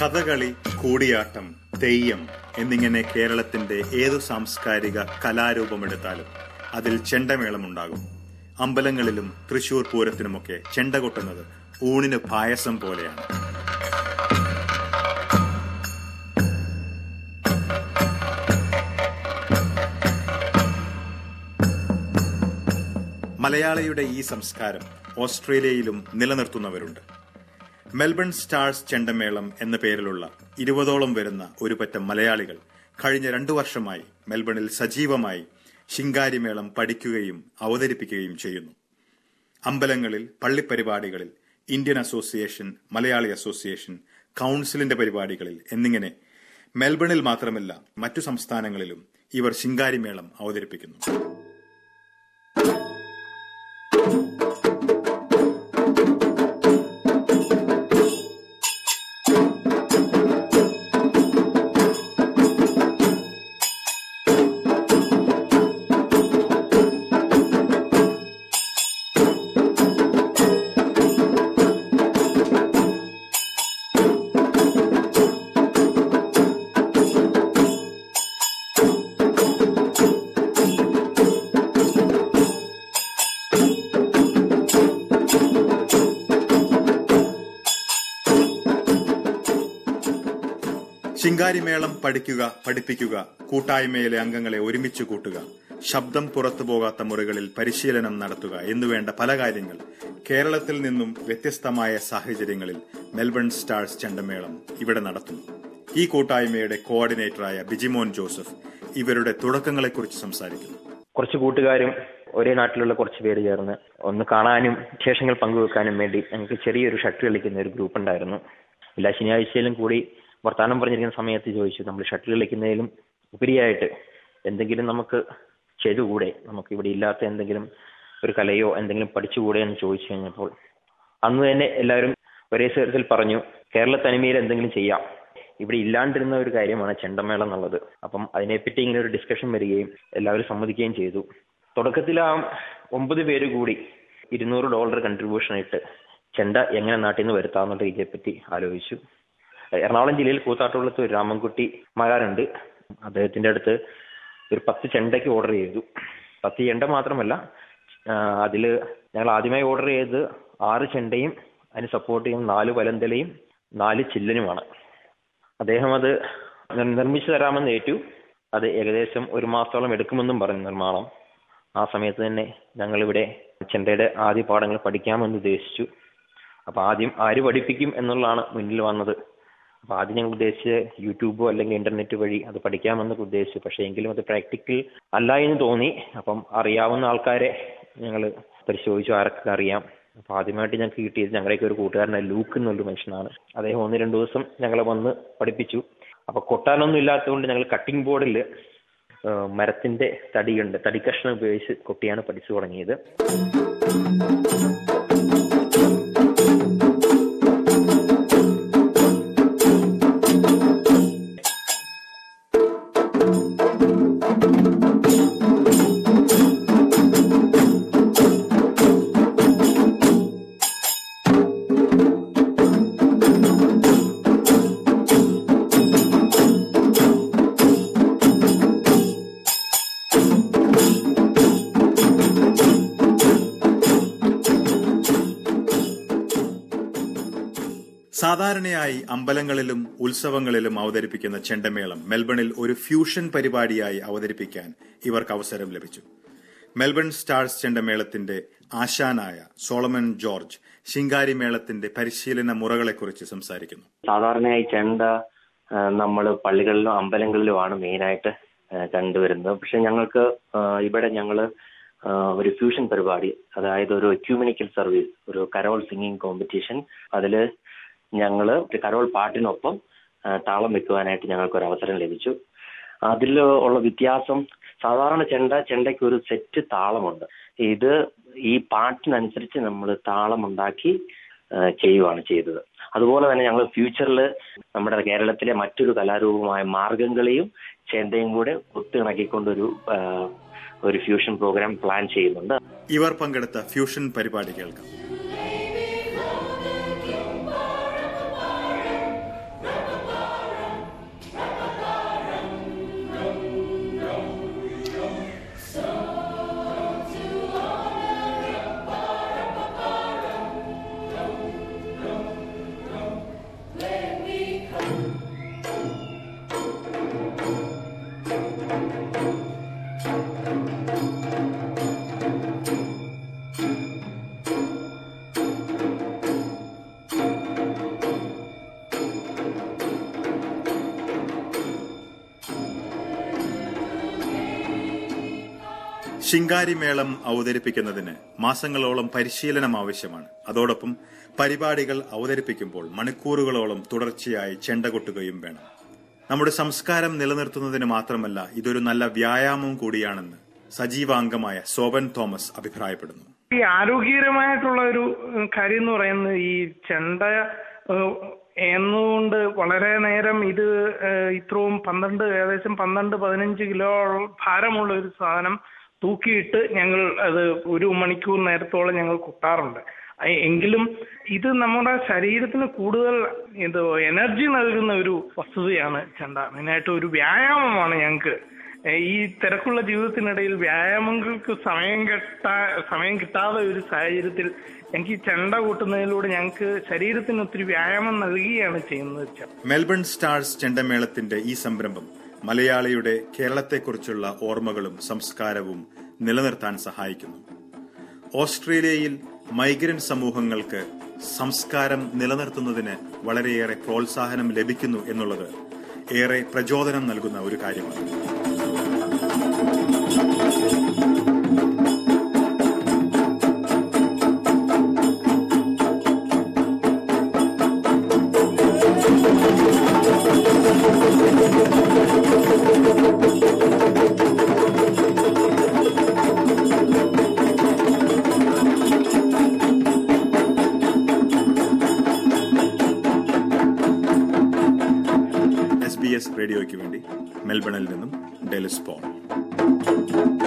കഥകളി, കൂടിയാട്ടം, തെയ്യം എന്നിങ്ങനെ കേരളത്തിന്റെ ഏതു സാംസ്കാരിക കലാരൂപമെടുത്താലും അതിൽ ചെണ്ടമേളമുണ്ടാകും. അമ്പലങ്ങളിലും തൃശൂർ പൂരത്തിനുമൊക്കെ ചെണ്ട കൊട്ടുന്നത് ഊണിന് പായസം പോലെയാണ്. മലയാളിയുടെ ഈ സംസ്കാരം ഓസ്ട്രേലിയയിലും നിലനിർത്തുന്നവരുണ്ട്. മെൽബൺ സ്റ്റാർസ് ചെണ്ടമേളം എന്ന പേരിലുള്ള 20ഓളം വരുന്ന ഒരു പറ്റം മലയാളികൾ കഴിഞ്ഞ 2 വർഷമായി മെൽബണിൽ സജീവമായി ശിങ്കാരിമേളം പഠിക്കുകയും അവതരിപ്പിക്കുകയും ചെയ്യുന്നു. അമ്പലങ്ങളിൽ, പള്ളിപ്പരിപാടികളിൽ, ഇന്ത്യൻ അസോസിയേഷൻ, മലയാളി അസോസിയേഷൻ, കൌൺസിലിന്റെ പരിപാടികളിൽ എന്നിങ്ങനെ മെൽബണിൽ മാത്രമല്ല മറ്റു സംസ്ഥാനങ്ങളിലും ഇവർ ശിങ്കാരിമേളം അവതരിപ്പിക്കുന്നു. ശിങ്കാരിമേളം പഠിക്കുക, പഠിപ്പിക്കുക, കൂട്ടായ്മയിലെ അംഗങ്ങളെ ഒരുമിച്ച് കൂട്ടുക, ശബ്ദം പുറത്തു പോകാത്ത മുറികളിൽ പരിശീലനം നടത്തുക എന്നുവേണ്ട പല കാര്യങ്ങൾ കേരളത്തിൽ നിന്നും വ്യത്യസ്തമായ സാഹചര്യങ്ങളിൽ മെൽബൺ സ്റ്റാർസ് ചെണ്ടമേളം ഇവിടെ നടത്തുന്നു. ഈ കൂട്ടായ്മയുടെ കോർഡിനേറ്ററായ ബിജിമോൻ ജോസഫ് ഇവരുടെ തുടക്കങ്ങളെക്കുറിച്ച് സംസാരിക്കുന്നു. കുറച്ച് കൂട്ടുകാരും ഒരേ നാട്ടിലുള്ള കുറച്ച് പേര് ചേർന്ന് ഒന്ന് കാണാനും വിശേഷങ്ങൾ പങ്കുവെക്കാനും വേണ്ടി ഞങ്ങൾക്ക് ചെറിയൊരു ഷട്ടിൽ കളിക്കുന്ന ഒരു ഗ്രൂപ്പ് ഉണ്ടായിരുന്നു. എല്ലാ ശനിയാഴ്ചയിലും കൂടി വർത്താനം പറഞ്ഞിരിക്കുന്ന സമയത്ത് ചോദിച്ചു, നമ്മൾ ഷട്ടിൽ കളിക്കുന്നതിലും ഉപരിയായിട്ട് എന്തെങ്കിലും നമുക്ക് ചെയ്തുകൂടെ, നമുക്ക് ഇവിടെ ഇല്ലാത്ത എന്തെങ്കിലും ഒരു കലയോ എന്തെങ്കിലും പഠിച്ചുകൂടെ എന്ന് ചോദിച്ചു കഴിഞ്ഞപ്പോൾ അന്ന് തന്നെ എല്ലാവരും ഒരേ സ്വരത്തിൽ പറഞ്ഞു, കേരള തനിമയിൽ എന്തെങ്കിലും ചെയ്യാം, ഇവിടെ ഇല്ലാണ്ടിരുന്ന ഒരു കാര്യമാണ് ചെണ്ടമേളം എന്നുള്ളത്. അപ്പം അതിനെപ്പറ്റി ഇങ്ങനെ ഒരു ഡിസ്കഷൻ വരികയും എല്ലാവരും സമ്മതിക്കുകയും ചെയ്തു. തുടക്കത്തിൽ ആ 9 പേര് കൂടി $200 കൺട്രിബ്യൂഷൻ ഇട്ട് ചെണ്ട എങ്ങനെ നാട്ടിൽ നിന്ന് വരുത്താമെന്നുള്ള രീതിയെപ്പറ്റി ആലോചിച്ചു. എറണാകുളം ജില്ലയിൽ കൂത്താട്ടുകുളത്ത് ഒരു രാമൻകുട്ടി മാരാരുണ്ട്. അദ്ദേഹത്തിന്റെ അടുത്ത് ഒരു 10 ചെണ്ടയ്ക്ക് ഓർഡർ ചെയ്തു. 10 ചെണ്ട മാത്രമല്ല, അതിൽ ഞങ്ങൾ ആദ്യമായി ഓർഡർ ചെയ്തത് 6 ചെണ്ടയും അതിന് സപ്പോർട്ട് ചെയ്യും 4 വലന്തലയും 4 ചില്ലനുമാണ്. അദ്ദേഹം അത് നിർമ്മിച്ചു തരാമെന്ന് ഏറ്റു. അത് ഏകദേശം 1 മാസത്തോളം എടുക്കുമെന്നും പറഞ്ഞു നിർമ്മാണം. ആ സമയത്ത് തന്നെ ഞങ്ങളിവിടെ ചെണ്ടയുടെ ആദ്യ പാഠങ്ങൾ പഠിക്കാമെന്ന് ഉദ്ദേശിച്ചു. അപ്പോൾ ആദ്യം ആര് പഠിപ്പിക്കും എന്നുള്ളതാണ് മുന്നിൽ വന്നത്. അപ്പോൾ ആദ്യം ഞങ്ങൾ ഉദ്ദേശിച്ച് യൂട്യൂബോ അല്ലെങ്കിൽ ഇന്റർനെറ്റ് വഴി അത് പഠിക്കാമെന്നൊക്കെ ഉദ്ദേശിച്ചു. പക്ഷേ എങ്കിലും അത് പ്രാക്ടിക്കൽ അല്ല എന്ന് തോന്നി. അപ്പം അറിയാവുന്ന ആൾക്കാരെ ഞങ്ങൾ പരിശോധിച്ചു, ആരൊക്കെ അറിയാം. അപ്പോൾ ആദ്യമായിട്ട് ഞങ്ങൾക്ക് കിട്ടിയത് ഞങ്ങളുടെയൊക്കെ ഒരു കൂട്ടുകാരനായ ലൂക്ക് എന്നുള്ളൊരു മനുഷ്യനാണ്. അദ്ദേഹം 1-2 ദിവസം ഞങ്ങളെ വന്ന് പഠിപ്പിച്ചു. അപ്പോൾ കൊട്ടാനൊന്നും ഇല്ലാത്തതുകൊണ്ട് ഞങ്ങൾ കട്ടിംഗ് ബോർഡിൽ മരത്തിന്റെ തടിയുണ്ട്, തടിക്കഷ്ണം ഉപയോഗിച്ച് കൊട്ടിയാണ് പഠിച്ചു തുടങ്ങിയത്. സാധാരണയായി അമ്പലങ്ങളിലും ഉത്സവങ്ങളിലും അവതരിപ്പിക്കുന്ന ചെണ്ടമേളം മെൽബണിൽ ഒരു ഫ്യൂഷൻ പരിപാടിയായി അവതരിപ്പിക്കാൻ ഇവർക്ക് അവസരം ലഭിച്ചു. മെൽബൺ സ്റ്റാർസ് ചെണ്ടമേളത്തിന്റെ ആശാനായ സോളമൻ ജോർജ് ശിങ്കാരിമേളത്തിന്റെ പരിശീലന മുറകളെക്കുറിച്ച് സംസാരിക്കുന്നു. സാധാരണയായി ചെണ്ട നമ്മൾ പള്ളികളിലും അമ്പലങ്ങളിലുമാണ് മെയിനായിട്ട് കണ്ടുവരുന്നത്. പക്ഷെ ഞങ്ങൾക്ക് ഇവിടെ ഒരു ഫ്യൂഷൻ പരിപാടി, അതായത് ഒരു എക്യൂമെനിക്കൽ സർവീസ്, ഒരു കരോൾ സിംഗിങ് കോമ്പറ്റീഷൻ, അതിൽ ഞങ്ങൾ കരോൾ പാട്ടിനൊപ്പം താളം വെക്കുവാനായിട്ട് ഞങ്ങൾക്കൊരു അവസരം ലഭിച്ചു. അതിൽ ഉള്ള വ്യത്യാസം, സാധാരണ ചെണ്ടയ്ക്ക് ഒരു സെറ്റ് താളമുണ്ട്. ഇത് ഈ പാട്ടിനനുസരിച്ച് നമ്മൾ താളമുണ്ടാക്കി ചെയ്യുവാണ് ചെയ്തത്. അതുപോലെ തന്നെ ഞങ്ങൾ ഫ്യൂച്ചറിൽ നമ്മുടെ കേരളത്തിലെ മറ്റൊരു കലാരൂപമായ മാർഗംകളിയും ചെണ്ടയും കൂടെ ഒത്തിണക്കിക്കൊണ്ടൊരു ഫ്യൂഷൻ പ്രോഗ്രാം പ്ലാൻ ചെയ്യുന്നുണ്ട്. ഇവർ പങ്കെടുത്ത ഫ്യൂഷൻ പരിപാടി കേൾക്കാം. ശിങ്കാരിമേളം അവതരിപ്പിക്കുന്നതിന് മാസങ്ങളോളം പരിശീലനം ആവശ്യമാണ്. അതോടൊപ്പം പരിപാടികൾ അവതരിപ്പിക്കുമ്പോൾ മണിക്കൂറുകളോളം തുടർച്ചയായി ചെണ്ട കൊട്ടുകയും വേണം. നമ്മുടെ സംസ്കാരം നിലനിർത്തുന്നതിന് മാത്രമല്ല, ഇതൊരു നല്ല വ്യായാമം കൂടിയാണെന്ന് സജീവാംഗമായ സോബൻ തോമസ് അഭിപ്രായപ്പെടുന്നു. ഈ ആരോഗ്യകരമായിട്ടുള്ള ഒരു കാര്യം എന്ന് പറയുന്നത് ഈ ചെണ്ട എന്നുകൊണ്ട് വളരെ നേരം ഇത് ഇത്രയും ഏകദേശം 12-15 കിലോ ഭാരമുള്ള ഒരു സാധനം തൂക്കിയിട്ട് ഞങ്ങൾ അത് 1 മണിക്കൂർ നേരത്തോളം ഞങ്ങൾ കൊട്ടാറുണ്ട്. എങ്കിലും ഇത് നമ്മുടെ ശരീരത്തിന് കൂടുതൽ എനർജി നൽകുന്ന ഒരു വസ്തുതയാണ് ചെണ്ട. മെയിനായിട്ട് ഒരു വ്യായാമമാണ് ഞങ്ങൾക്ക്. ഈ തിരക്കുള്ള ജീവിതത്തിനിടയിൽ വ്യായാമങ്ങൾക്ക് സമയം കിട്ടാതെ ഒരു സാഹചര്യത്തിൽ ഞങ്ങൾക്ക് ഈ ചെണ്ട കൂട്ടുന്നതിലൂടെ ഞങ്ങൾക്ക് ശരീരത്തിന് ഒത്തിരി വ്യായാമം നൽകുകയാണ് ചെയ്യുന്നത്. മെൽബൺ സ്റ്റാർസ് ചെണ്ടമേളത്തിന്റെ ഈ സംരംഭം മലയാളിയുടെ കേരളത്തെക്കുറിച്ചുള്ള ഓർമ്മകളും സംസ്കാരവും നിലനിർത്താൻ സഹായിക്കുന്നു. ഓസ്ട്രേലിയയിൽ മൈഗ്രന്റ് സമൂഹങ്ങൾക്ക് സംസ്കാരം നിലനിർത്തുന്നതിന് വളരെയേറെ പ്രോത്സാഹനം ലഭിക്കുന്നു എന്നുള്ളത് ഏറെ പ്രചോദനം നൽകുന്ന ഒരു കാര്യമാണ്. SBS റേഡിയോയ്ക്ക് വേണ്ടി മെൽബണിൽ നിന്നും ഡെലിസ് പോൾ.